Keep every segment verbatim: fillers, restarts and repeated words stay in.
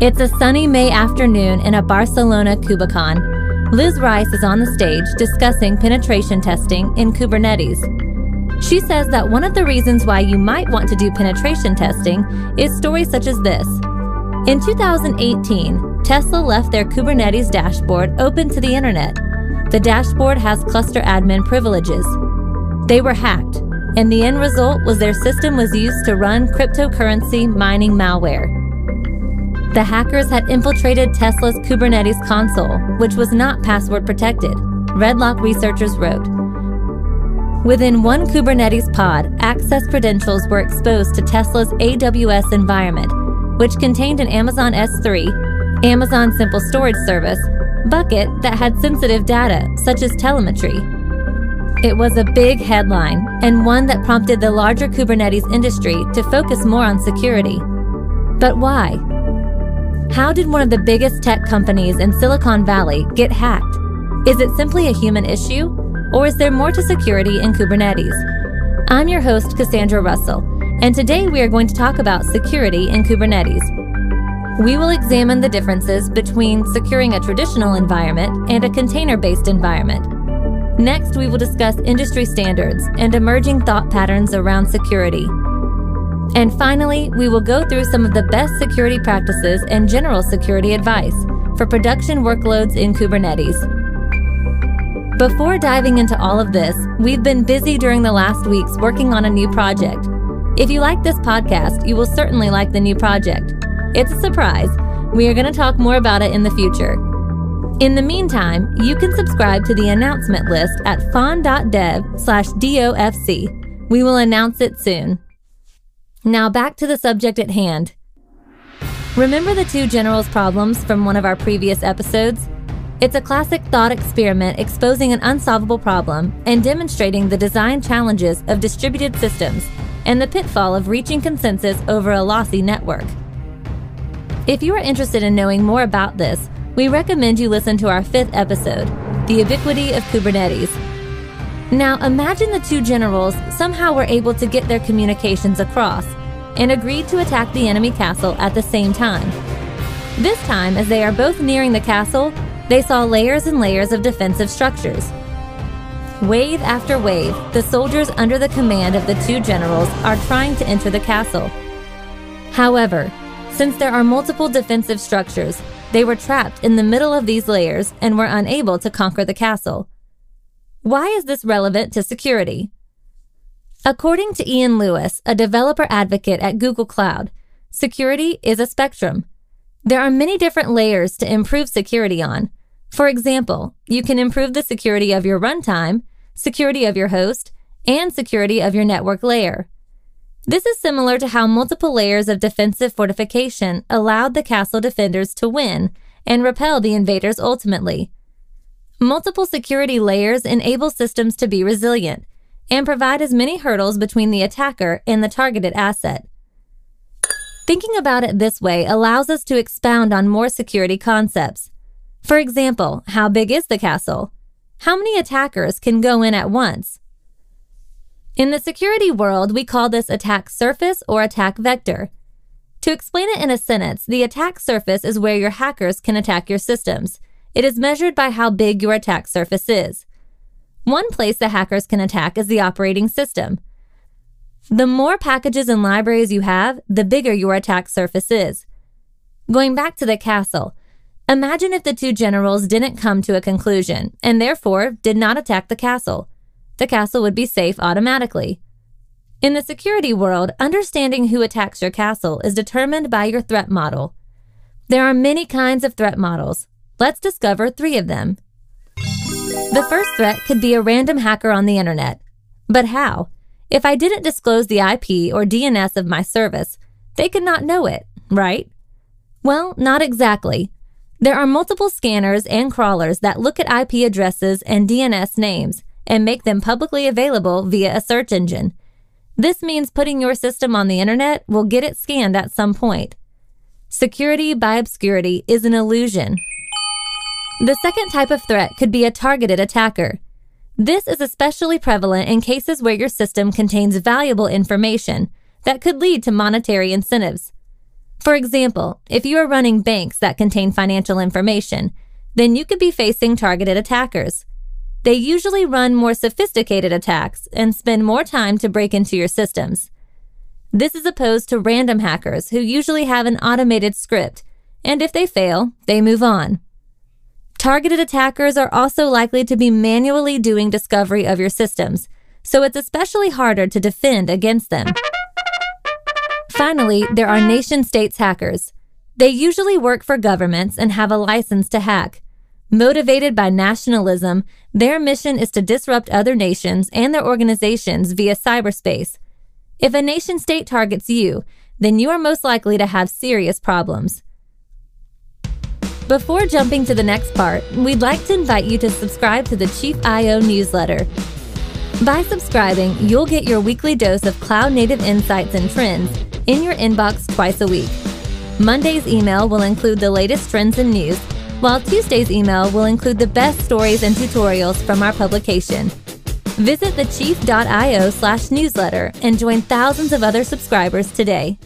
It's a sunny May afternoon in a Barcelona Kubicon. Liz Rice is on the stage discussing penetration testing in Kubernetes. She says that one of the reasons why you might want to do penetration testing is stories such as this. In two thousand eighteen, Tesla left their Kubernetes dashboard open to the internet. The dashboard has cluster admin privileges. They were hacked, and the end result was their system was used to run cryptocurrency mining malware. The hackers had infiltrated Tesla's Kubernetes console, which was not password protected, Redlock researchers wrote. Within one Kubernetes pod, access credentials were exposed to Tesla's A W S environment, which contained an Amazon S three, Amazon Simple Storage Service, bucket that had sensitive data, such as telemetry. It was a big headline, and one that prompted the larger Kubernetes industry to focus more on security. But why? How did one of the biggest tech companies in Silicon Valley get hacked? Is it simply a human issue, or is there more to security in Kubernetes? I'm your host, Cassandra Russell, and today we are going to talk about security in Kubernetes. We will examine the differences between securing a traditional environment and a container-based environment. Next, we will discuss industry standards and emerging thought patterns around security. And finally, we will go through some of the best security practices and general security advice for production workloads in Kubernetes. Before diving into all of this, we've been busy during the last weeks working on a new project. If you like this podcast, you will certainly like the new project. It's a surprise. We are going to talk more about it in the future. In the meantime, you can subscribe to the announcement list at fon.dev slash DOFC. We will announce it soon. Now back to the subject at hand. Remember the two generals problems from one of our previous episodes? It's a classic thought experiment exposing an unsolvable problem and demonstrating the design challenges of distributed systems and the pitfall of reaching consensus over a lossy network. If you are interested in knowing more about this, we recommend you listen to our fifth episode, The Ubiquity of Kubernetes. Now imagine the two generals somehow were able to get their communications across and agreed to attack the enemy castle at the same time. This time, as they are both nearing the castle, they saw layers and layers of defensive structures. Wave after wave, the soldiers under the command of the two generals are trying to enter the castle. However, since there are multiple defensive structures, they were trapped in the middle of these layers and were unable to conquer the castle. Why is this relevant to security? According to Ian Lewis, a developer advocate at Google Cloud, security is a spectrum. There are many different layers to improve security on. For example, you can improve the security of your runtime, security of your host, and security of your network layer. This is similar to how multiple layers of defensive fortification allowed the castle defenders to win and repel the invaders ultimately. Multiple security layers enable systems to be resilient and provide as many hurdles between the attacker and the targeted asset. Thinking about it this way allows us to expound on more security concepts. For example, how big is the castle? How many attackers can go in at once? In the security world, we call this attack surface or attack vector. To explain it in a sentence, the attack surface is where your hackers can attack your systems. It is measured by how big your attack surface is. One place the hackers can attack is the operating system. The more packages and libraries you have, the bigger your attack surface is. Going back to the castle, imagine if the two generals didn't come to a conclusion and therefore did not attack the castle. The castle would be safe automatically. In the security world, understanding who attacks your castle is determined by your threat model. There are many kinds of threat models. Let's discover three of them. The first threat could be a random hacker on the internet. But how? If I didn't disclose the I P or D N S of my service, they could not know it, right? Well, not exactly. There are multiple scanners and crawlers that look at I P addresses and D N S names and make them publicly available via a search engine. This means putting your system on the internet will get it scanned at some point. Security by obscurity is an illusion. The second type of threat could be a targeted attacker. This is especially prevalent in cases where your system contains valuable information that could lead to monetary incentives. For example, if you are running banks that contain financial information, then you could be facing targeted attackers. They usually run more sophisticated attacks and spend more time to break into your systems. This is opposed to random hackers who usually have an automated script, and if they fail, they move on. Targeted attackers are also likely to be manually doing discovery of your systems, so it's especially harder to defend against them. Finally, there are nation-states hackers. They usually work for governments and have a license to hack. Motivated by nationalism, their mission is to disrupt other nations and their organizations via cyberspace. If a nation-state targets you, then you are most likely to have serious problems. Before jumping to the next part, we'd like to invite you to subscribe to the Chief I O newsletter. By subscribing, you'll get your weekly dose of cloud-native insights and trends in your inbox twice a week. Monday's email will include the latest trends and news, while Tuesday's email will include the best stories and tutorials from our publication. Visit thechief.io slash newsletter and join thousands of other subscribers today.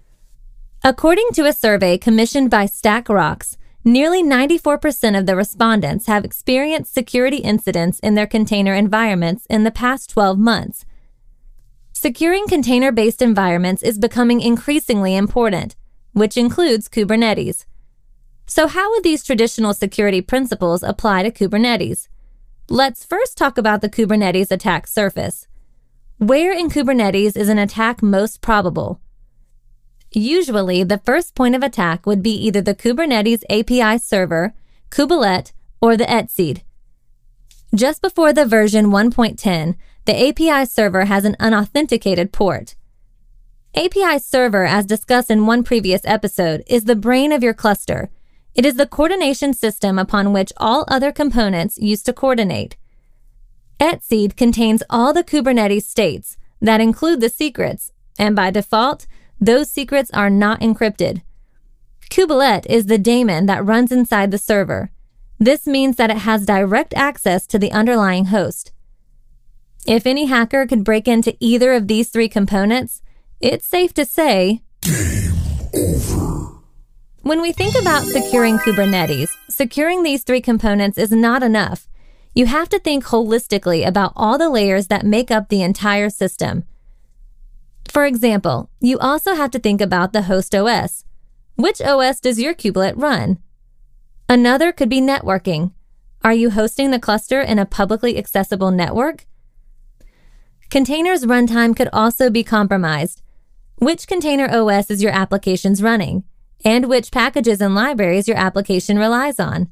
According to a survey commissioned by StackRox, nearly ninety-four percent of the respondents have experienced security incidents in their container environments in the past twelve months. Securing container-based environments is becoming increasingly important, which includes Kubernetes. So how would these traditional security principles apply to Kubernetes? Let's first talk about the Kubernetes attack surface. Where in Kubernetes is an attack most probable? Usually, the first point of attack would be either the Kubernetes A P I server, Kubelet, or the etcd. Just before the version one point ten, the A P I server has an unauthenticated port. A P I server, as discussed in one previous episode, is the brain of your cluster. It is the coordination system upon which all other components use to coordinate. etcd contains all the Kubernetes states that include the secrets, and by default, those secrets are not encrypted. Kubelet is the daemon that runs inside the server. This means that it has direct access to the underlying host. If any hacker could break into either of these three components, it's safe to say, game over. When we think about securing Kubernetes, securing these three components is not enough. You have to think holistically about all the layers that make up the entire system. For example, you also have to think about the host O S. Which O S does your kubelet run? Another could be networking. Are you hosting the cluster in a publicly accessible network? Containers runtime could also be compromised. Which container O S is your applications running? And which packages and libraries your application relies on?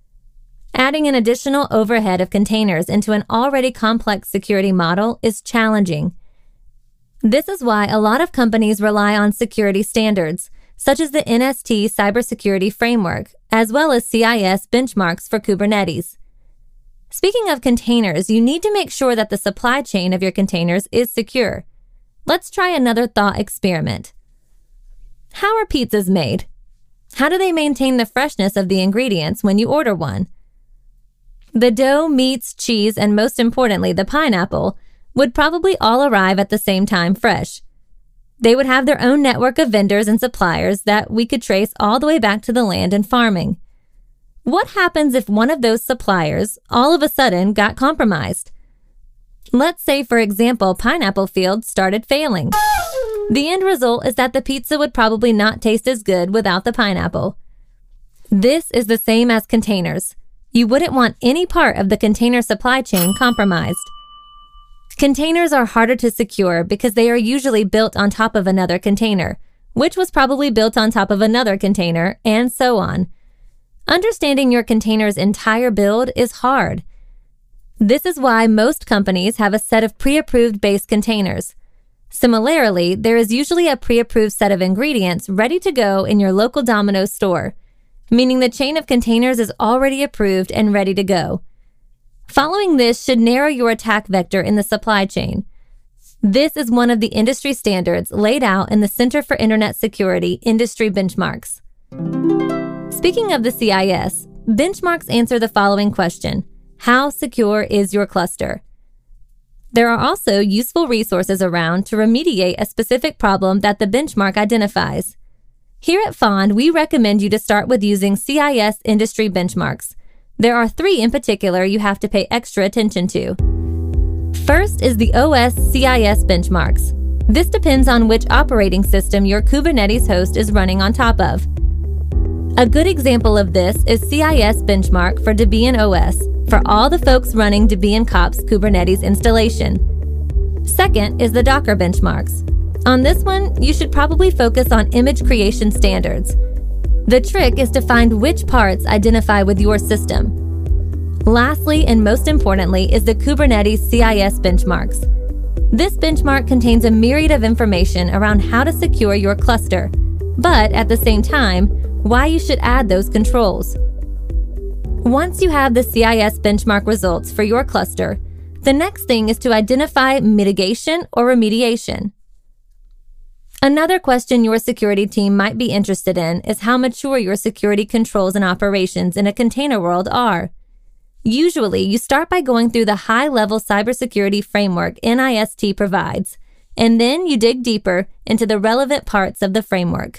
Adding an additional overhead of containers into an already complex security model is challenging. This is why a lot of companies rely on security standards, such as the N S T Cybersecurity Framework, as well as C I S benchmarks for Kubernetes. Speaking of containers, you need to make sure that the supply chain of your containers is secure. Let's try another thought experiment. How are pizzas made? How do they maintain the freshness of the ingredients when you order one? The dough, meats, cheese, and most importantly, the pineapple, would probably all arrive at the same time fresh. They would have their own network of vendors and suppliers that we could trace all the way back to the land and farming. What happens if one of those suppliers all of a sudden got compromised? Let's say, for example, pineapple fields started failing. The end result is that the pizza would probably not taste as good without the pineapple. This is the same as containers. You wouldn't want any part of the container supply chain compromised. Containers are harder to secure because they are usually built on top of another container, which was probably built on top of another container, and so on. Understanding your container's entire build is hard. This is why most companies have a set of pre-approved base containers. Similarly, there is usually a pre-approved set of ingredients ready to go in your local Domino's store, meaning the chain of containers is already approved and ready to go. Following this should narrow your attack vector in the supply chain. This is one of the industry standards laid out in the Center for Internet Security Industry Benchmarks. Speaking of the C I S, benchmarks answer the following question: how secure is your cluster? There are also useful resources around to remediate a specific problem that the benchmark identifies. Here at Fond, we recommend you to start with using C I S industry benchmarks. There are three in particular you have to pay extra attention to. First is the O S C I S benchmarks. This depends on which operating system your Kubernetes host is running on top of. A good example of this is C I S benchmark for Debian O S for all the folks running Debian Kops Kubernetes installation. Second is the Docker benchmarks. On this one, you should probably focus on image creation standards. The trick is to find which parts identify with your system. Lastly, and most importantly, is the Kubernetes C I S benchmarks. This benchmark contains a myriad of information around how to secure your cluster, but at the same time, why you should add those controls. Once you have the C I S benchmark results for your cluster, the next thing is to identify mitigation or remediation. Another question your security team might be interested in is how mature your security controls and operations in a container world are. Usually, you start by going through the high-level cybersecurity framework NIST provides, and then you dig deeper into the relevant parts of the framework.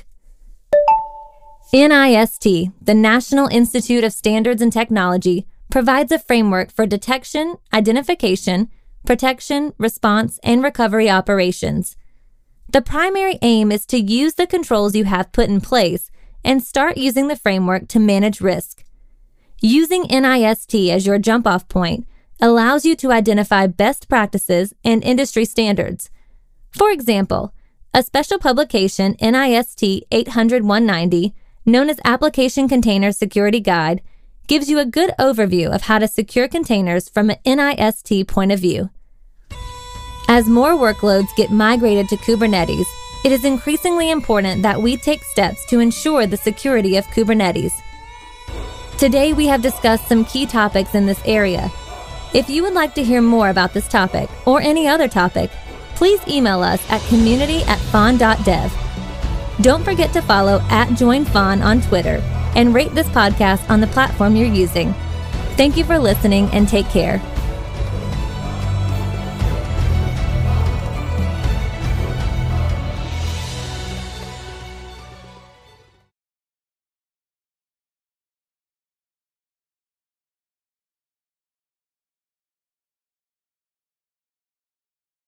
NIST, the National Institute of Standards and Technology, provides a framework for detection, identification, protection, response, and recovery operations. The primary aim is to use the controls you have put in place and start using the framework to manage risk. Using NIST as your jump-off point allows you to identify best practices and industry standards. For example, a special publication, NIST eight hundred dash one ninety, known as Application Container Security Guide, gives you a good overview of how to secure containers from an NIST point of view. As more workloads get migrated to Kubernetes, it is increasingly important that we take steps to ensure the security of Kubernetes. Today, we have discussed some key topics in this area. If you would like to hear more about this topic or any other topic, please email us at community at fond dot dev. Don't forget to follow at JoinFon on Twitter and rate this podcast on the platform you're using. Thank you for listening and take care.